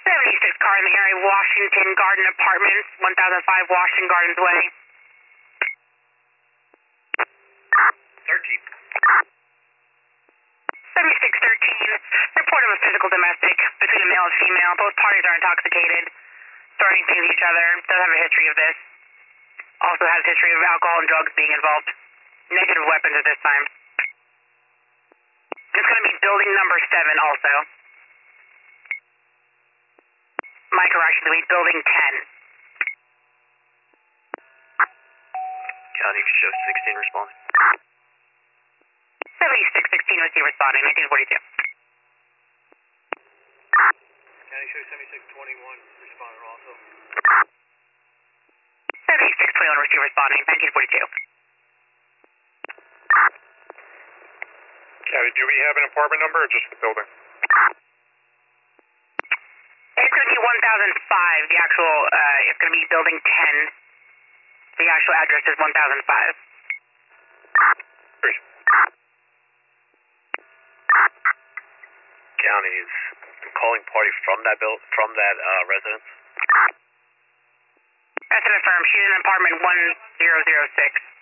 76 car in the area, Washington Garden Apartments, 1005 Washington Gardens Way. 13. 7613, report of a physical domestic between a male and female. Both parties are intoxicated, throwing things at each other. Does have a history of this. Also has a history of alcohol and drugs being involved. Negative weapons at this time. It's going to be building number 7 also. My correction, it'll be building 10. County show 16 responding. 7616 receive responding, 1942. County show 7621 responding also. 7621 receive responding, 1942. County, do we have an apartment number or just the building? It's going to be 1005, the actual, it's going to be building 10. The actual address is 1005. County is calling party from that residence. That's an affirm. She's in apartment 1006.